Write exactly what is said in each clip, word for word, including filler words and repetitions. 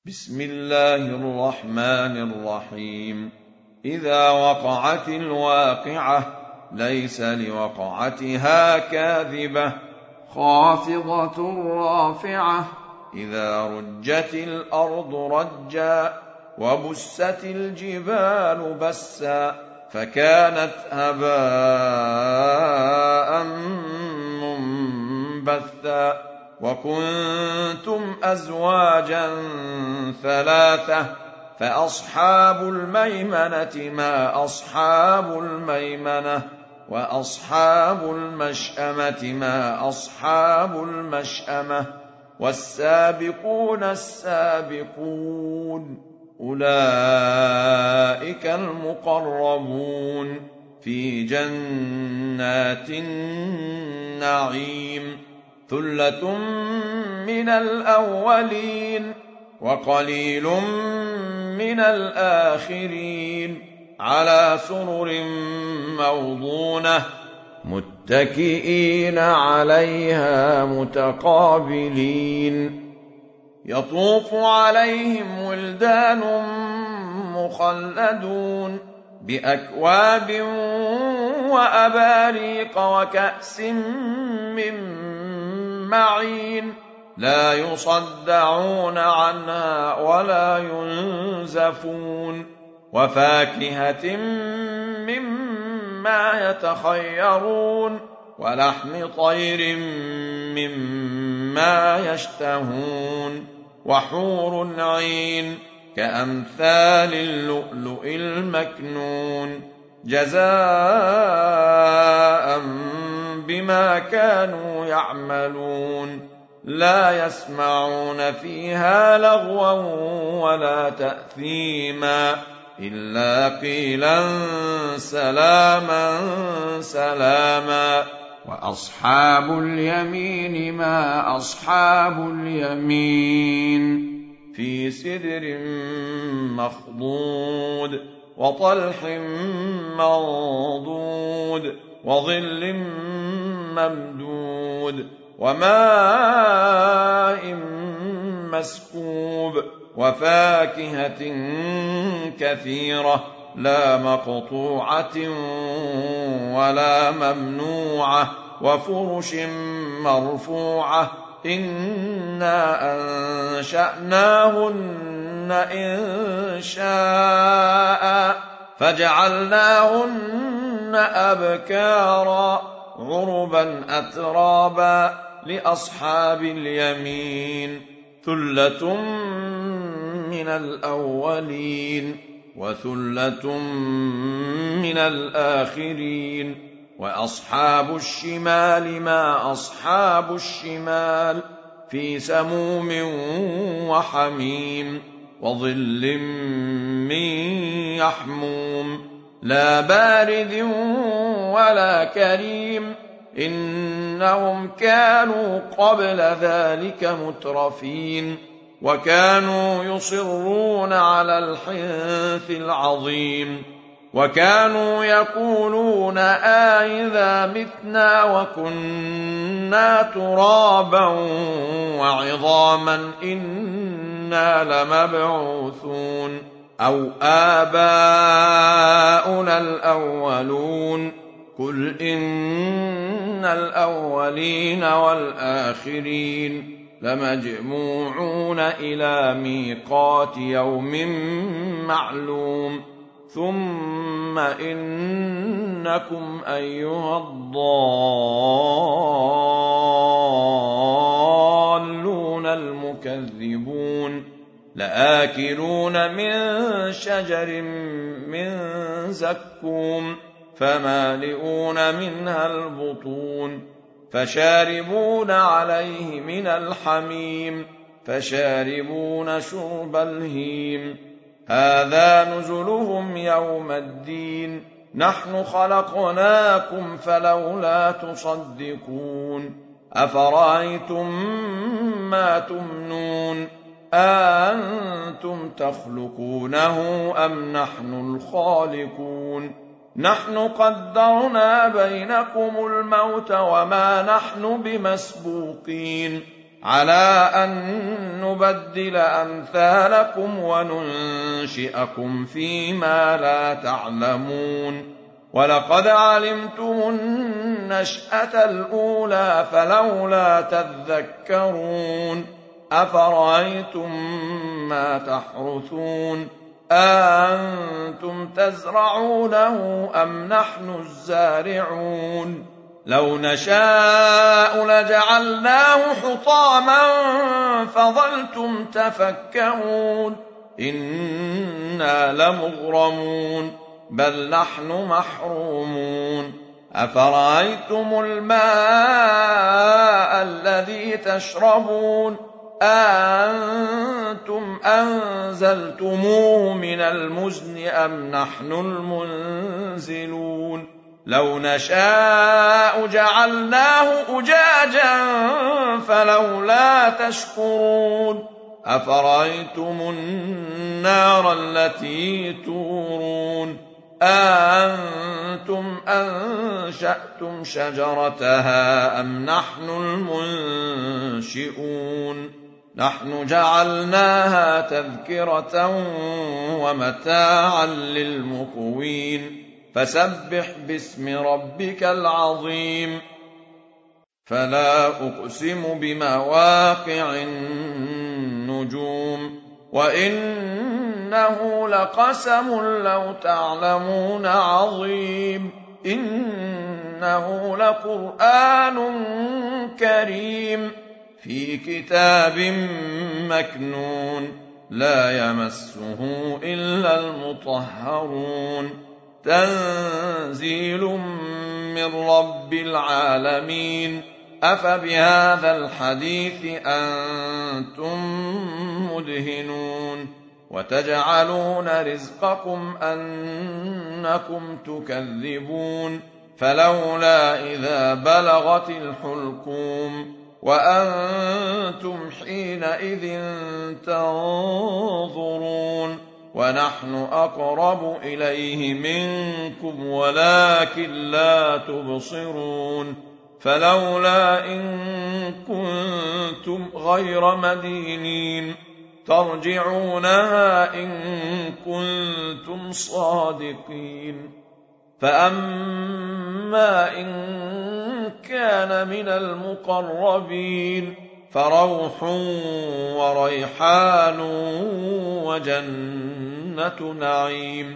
بسم الله الرحمن الرحيم. إذا وقعت الواقعة ليس لوقعتها كاذبة خافضة رافعة. إذا رجت الأرض رجا وبست الجبال بسا فكانت هباء منبثا. وكنتم أزواجا ثلاثة فأصحاب الميمنة ما أصحاب الميمنة وأصحاب المشأمة ما أصحاب المشأمة والسابقون السابقون أولئك المقربون في جنات النعيم. ثلة من الأولين وقليل من الآخرين على سرر موضونة متكئين عليها متقابلين. يطوف عليهم ولدان مخلدون بأكواب وأباريق وكأس من معين لا يصدعون عنها ولا ينزفون. وفاكهة مما يتخيرون ولحم طير مما يشتهون وحور عين كأمثال اللؤلؤ المكنون جزاء بما كانوا يعملون. لا يسمعون فيها لغوا ولا تأثيما إلا قيلا سلاما سلاما. وأصحاب اليمين ما أصحاب اليمين في سدر مخضود وطلح منضود وظل ممدود وماء مسكوب وفاكهة كثيرة لا مقطوعة ولا ممنوعة وفرش مرفوعة إنا أنشأناهن إن شاء فجعلناهن أبكارا عربا أترابا لأصحاب اليمين. ثلة من الأولين وثلة من الآخرين. وأصحاب الشمال ما أصحاب الشمال في سموم وحميم وظل من يحموم لا بارد ولا كريم. إنهم كانوا قبل ذلك مترفين وكانوا يصرون على الحنث العظيم وكانوا يقولون أئذا متنا وكنا ترابا وعظاما إنا لمبعوثون أو آباؤنا الأولون قل إن الأولين والآخرين لمجموعون إلى ميقات يوم معلوم. ثم إنكم أيها الضالون المكذبون لآكلون من شجر من زكوم فمالئون منها البطون فشاربون عليه من الحميم فشاربون شرب الهيم. هذا نزلهم يوم الدين نحن خلقناكم فلولا تصدقون. أفرأيتم ما تمنون أأنتم تخلقونه أم نحن الخالقون. نحن قدرنا بينكم الموت وما نحن بمسبوقين على أن نبدل أمثالكم وننشئكم فيما لا تعلمون ولقد علمتم النشأة الأولى فلولا تذكرون أفرأيتم ما تحرثون أأنتم تزرعونه أم نحن الزارعون لو نشاء لجعلناه حطاما فظلتم تفكرون إنا لمغرمون بل نحن محرومون أفرأيتم الماء الذي تشربون أأنتم أنزلتموه من المزن أم نحن المنزلون لو نشاء جعلناه أجاجا فلولا تشكرون أفرأيتم النار التي تورون أأنتم أنشأتم شجرتها أم نحن المنشئون نحن جعلناها تذكرة ومتاعا للمقوين فسبح باسم ربك العظيم فلا أقسم بمواقع النجوم وإنه لقسم لو تعلمون عظيم إنه لقرآن كريم في كتاب مكنون لا يمسه إلا المطهرون تنزيل من رب العالمين أفبهذا الحديث أنتم مدهنون وتجعلون رزقكم أنكم تكذبون فلولا إذا بلغت الحلقوم وأنتم حينئذ تنظرون ونحن أقرب إليه منكم ولكن لا تبصرون فلولا إن كنتم غير مدينين ترجعونها إن كنتم صادقين فأما إن كان من المقربين فروح وريحان وجنة نعيم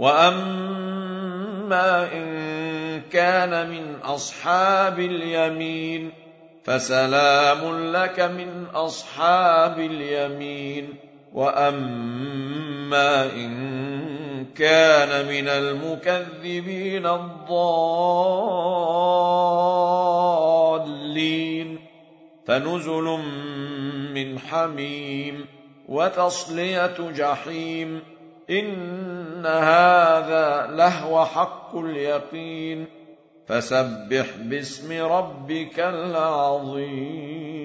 وأما إن كان من أصحاب اليمين فسلام لك من أصحاب اليمين وأما إن كان من المكذبين الضالين فنزل من حميم وتصلية جحيم إن هذا لهو حق اليقين فسبح باسم ربك العظيم